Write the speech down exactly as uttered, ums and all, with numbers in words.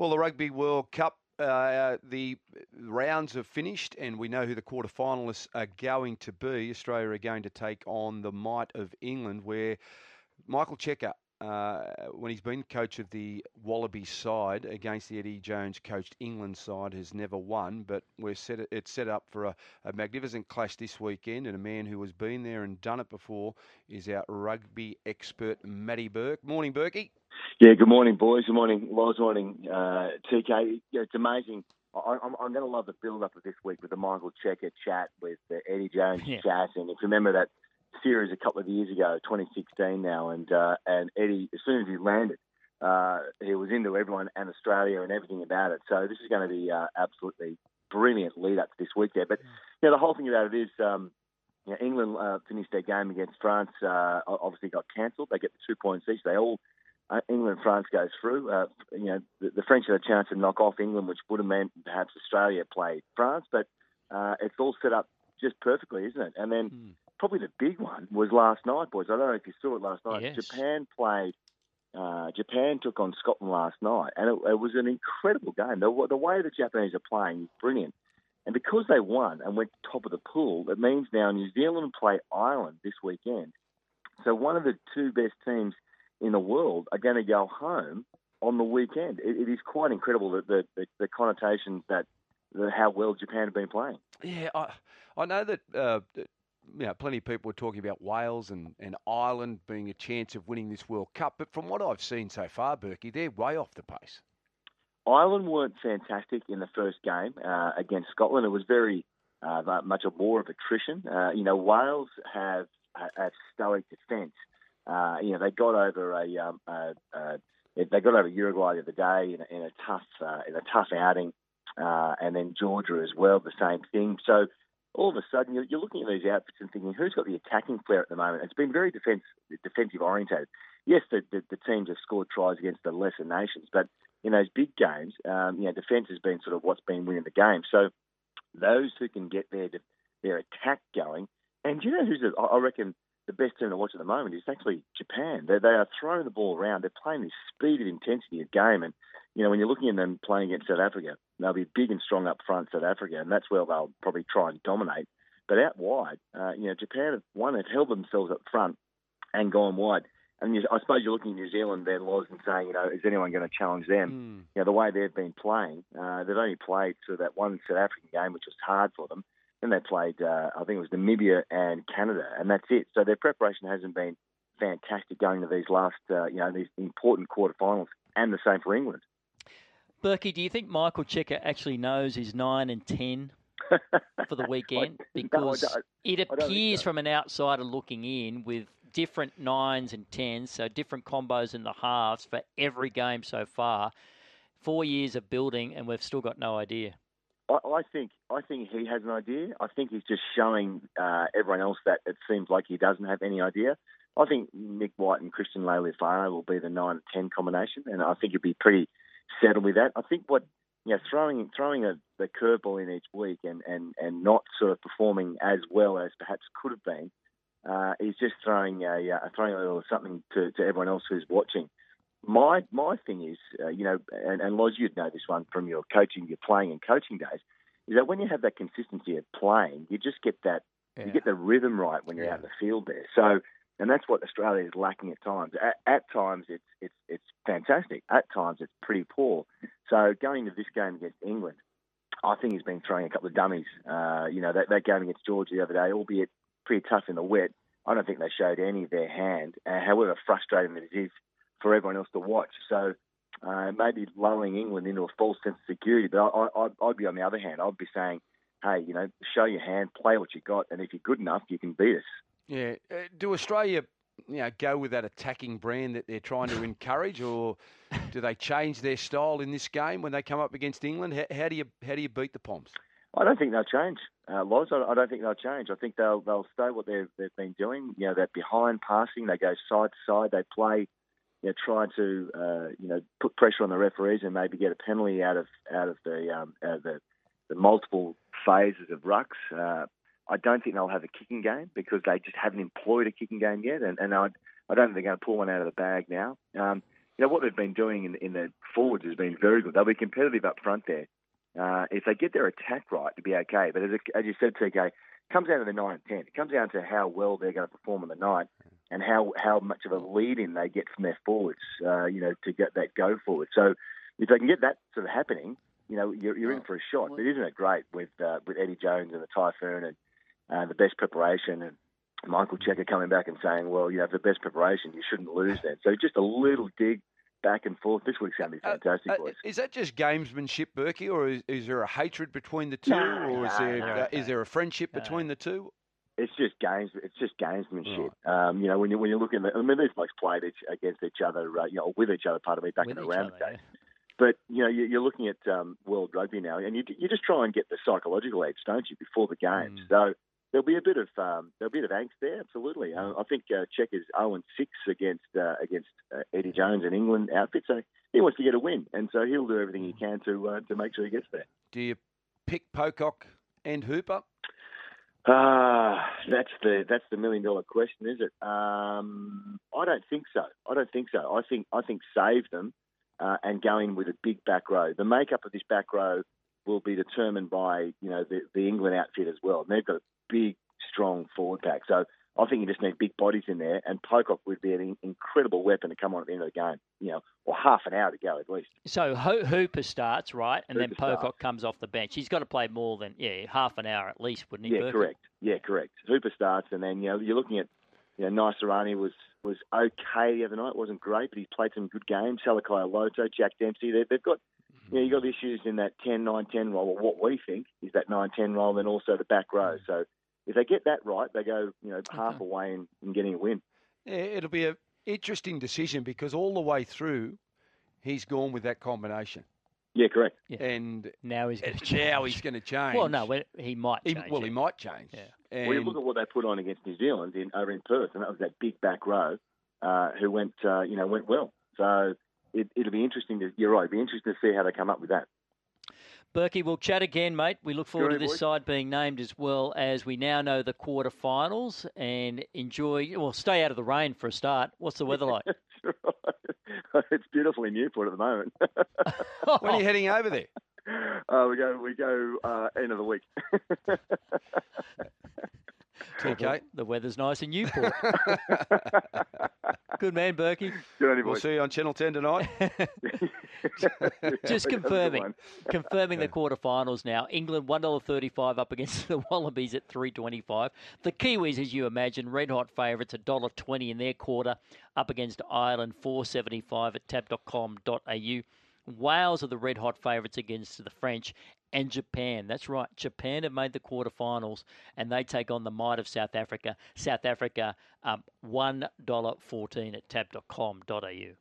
Well, the Rugby World Cup, uh, the rounds have finished, and we know who the quarterfinalists are going to be. Australia are going to take on the might of England, where Michael Cheika, uh, when he's been coach of the Wallabies side against the Eddie Jones coached England side, has never won. But we're set. It's set up for a, a magnificent clash this weekend, and a man who has been there and done it before is our rugby expert, Matty Burke. Morning, Burkie. Yeah, good morning, boys. Good morning, Loz. Morning, uh, T K. Yeah, it's amazing. I, I'm, I'm going to love the build-up of this week with the Michael Cheika chat with uh, Eddie Jones yeah. chat. And if you remember that series a couple of years ago, twenty sixteen now, and uh, and Eddie, as soon as he landed, uh, he was into everyone and Australia and everything about it. So this is going to be uh, absolutely brilliant lead-up to this week there. But you know, the whole thing about it is, um, you know, England uh, finished their game against France. Uh, obviously got cancelled. They get the two points each. They all Uh, England and France goes through. Uh, you know, the, the French had a chance to knock off England, which would have meant perhaps Australia played France, but uh, it's all set up just perfectly, isn't it? And then mm. probably the big one was last night, boys. I don't know if you saw it last night. Yes. Japan played. Uh, Japan took on Scotland last night, and it, it was an incredible game. The, the way the Japanese are playing is brilliant. And because they won and went top of the pool, it means now New Zealand play Ireland this weekend. So one of the two best teams in the world are going to go home on the weekend. It, it is quite incredible that the, the, the connotations that the, how well Japan have been playing. Yeah, I, I know that, uh, that you know, plenty of people were talking about Wales and, and Ireland being a chance of winning this World Cup, but from what I've seen so far, Berkey, they're way off the pace. Ireland weren't fantastic in the first game uh, against Scotland. It was very uh, much a war of attrition. Uh, you know, Wales have a stoic defence. Uh, you know, they got over a um, uh, uh, they got over Uruguay the other day in a, in a tough uh, in a tough outing, uh, and then Georgia as well, the same thing. So all of a sudden, you're, you're looking at these outfits and thinking, who's got the attacking flair at the moment? It's been very defense defensive orientated. Yes, the, the, the teams have scored tries against the lesser nations, but in those big games, um, you know, defense has been sort of what's been winning the game. So those who can get their their attack going, and you know who's a, I reckon. The best team to watch at the moment is actually Japan. They, they are throwing the ball around. They're playing this speed and intensity of game. And, you know, when you're looking at them playing against South Africa, they'll be big and strong up front, South Africa, and that's where they'll probably try and dominate. But out wide, uh, you know, Japan, have, one, have held themselves up front and gone wide. And you, I suppose you're looking at New Zealand there, Loz, and saying, you know, is anyone going to challenge them? Mm. You know, the way they've been playing, uh, they've only played through that one South African game, which was hard for them. Then they played, uh, I think it was Namibia and Canada, and that's it. So their preparation hasn't been fantastic going to these last, uh, you know, these important quarterfinals, and the same for England. Berkey, do you think Michael Cheika actually knows his nine and ten for the weekend? Because no, it appears so. From an outsider looking in with different nines and tens, so different combos in the halves for every game so far. Four years of building, and we've still got no idea. I think I think he has an idea. I think he's just showing uh, everyone else that it seems like he doesn't have any idea. I think Nick White and Christian Leilifaro will be the nine and ten combination, and I think he'll be pretty settled with that. I think what you know, throwing throwing a, the curveball in each week and, and, and not sort of performing as well as perhaps could have been, uh, is just throwing a uh, throwing a little something to, to everyone else who's watching. My my thing is, uh, you know, and, and Loz, you'd know this one from your coaching, your playing and coaching days, is that when you have that consistency of playing, you just get that, yeah. you get the rhythm right when you're yeah. out in the field there. So, and that's what Australia is lacking at times. At, at times, it's it's it's fantastic. At times, it's pretty poor. So, going to this game against England, I think he's been throwing a couple of dummies. Uh, you know, that, that game against Georgia the other day, albeit pretty tough in the wet, I don't think they showed any of their hand. Uh, however frustrating it is for everyone else to watch. So uh, maybe lulling England into a false sense of security. But I, I, I'd be on the other hand. I'd be saying, hey, you know, show your hand, play what you got, and if you're good enough, you can beat us. Yeah. Uh, do Australia, you know, go with that attacking brand that they're trying to encourage, or do they change their style in this game when they come up against England? How, how do you how do you beat the Poms? I don't think they'll change, uh, Loz. I, I don't think they'll change. I think they'll they'll stay what they've they've been doing. You know, that behind passing, they go side to side, they play. You know, try to uh, you know put pressure on the referees and maybe get a penalty out of out of the um, out of the, the multiple phases of rucks. Uh, I don't think they'll have a kicking game because they just haven't employed a kicking game yet, and, and I I don't think they're going to pull one out of the bag now. Um, you know, what they've been doing in, in the forwards has been very good. They'll be competitive up front there. Uh, if they get their attack right, to be okay. But as, as you said, T K, it comes down to the nine and ten. It comes down to how well they're going to perform on the night and how, how much of a lead-in they get from their forwards, uh, you know, to get that go forward. So if they can get that sort of happening, you know, you're, you're in for a shot. But isn't it great with uh, with Eddie Jones and the Typhoon and uh, the best preparation and Michael Cheika coming back and saying, well, you know, the best preparation, you shouldn't lose then. So just a little dig back and forth. This week's going to be fantastic, uh, uh, boys. Is that just gamesmanship, Berkey, or is, is there a hatred between the two, no, or is no, there no, uh, no. is there a friendship No. between the two? It's just games. It's just gamesmanship. Right. Um, you know, when you when you look in the, I mean, these blokes played each, against each other, uh, you know, with each other. Pardon me, back With in the each round other, days. But you know, you, you're looking at um, World Rugby now, and you you just try and get the psychological edge, don't you, before the games? Mm. So there'll be a bit of um, there'll be a bit of angst there, absolutely. Uh, I think uh, Czech is oh and six against uh, against uh, Eddie Jones and England outfit, so he wants to get a win, and so he'll do everything he can to uh, to make sure he gets there. Do you pick Pocock and Hooper? Ah, that's the that's the million dollar question, is it? Um, I don't think so. I don't think so. I think I think save them uh, and go in with a big back row. The makeup of this back row will be determined by you know the, the England outfit as well. And they've got a big, strong forward pack. So I think you just need big bodies in there, and Pocock would be an incredible weapon to come on at the end of the game. You know, or half an hour to go at least. So Ho- Hooper starts, right? And Hooper then Pocock starts. comes off the bench. He's got to play more than, yeah, half an hour at least, wouldn't he, Yeah, Berkey? correct. Yeah, correct. Hooper starts, and then, you know, you're looking at, you know, Naisarani was, was okay the other night. Wasn't great, but he's played some good games. Salakai Loto, Jack Dempsey, they, they've got, you know, you've got issues in that ten nine ten role, or what we think is that nine ten role, and also the back row. So if they get that right, they go, you know, half Okay. away in, in getting a win. Yeah, it'll be an interesting decision because all the way through, he's gone with that combination. Yeah, correct. Yeah. And Now he's going to now change. he's going to change. Well, no, well, he might He, change. well, it. he might change. Yeah. And Well, you look at what they put on against New Zealand in over in Perth, and that was that big back row uh, who went, uh, you know, went well. So it, it'll be interesting. To, you're right. It'll be interesting to see how they come up with that. Berkey, we'll chat again, mate. We look forward Good to this boys. side being named as well, as we now know the quarterfinals, and enjoy, well, stay out of the rain for a start. What's the weather like? It's beautiful in Newport at the moment. when are you heading over there? Uh, we go, we go uh, end of the week. Okay. The weather's nice in Newport. Good man, Berkey. Good on you, We'll boys. see you on Channel ten tonight. Just Have a good confirming, one. confirming the quarterfinals now. England one dollar thirty-five up against the Wallabies at three twenty-five. The Kiwis, as you imagine, red hot favourites, one dollar twenty in their quarter, up against Ireland four seventy-five at tab dot com dot a u. Wales are the red hot favourites against the French, and Japan. That's right, Japan have made the quarterfinals, and they take on the might of South Africa. South Africa, um, one dollar fourteen at tab dot com dot a u.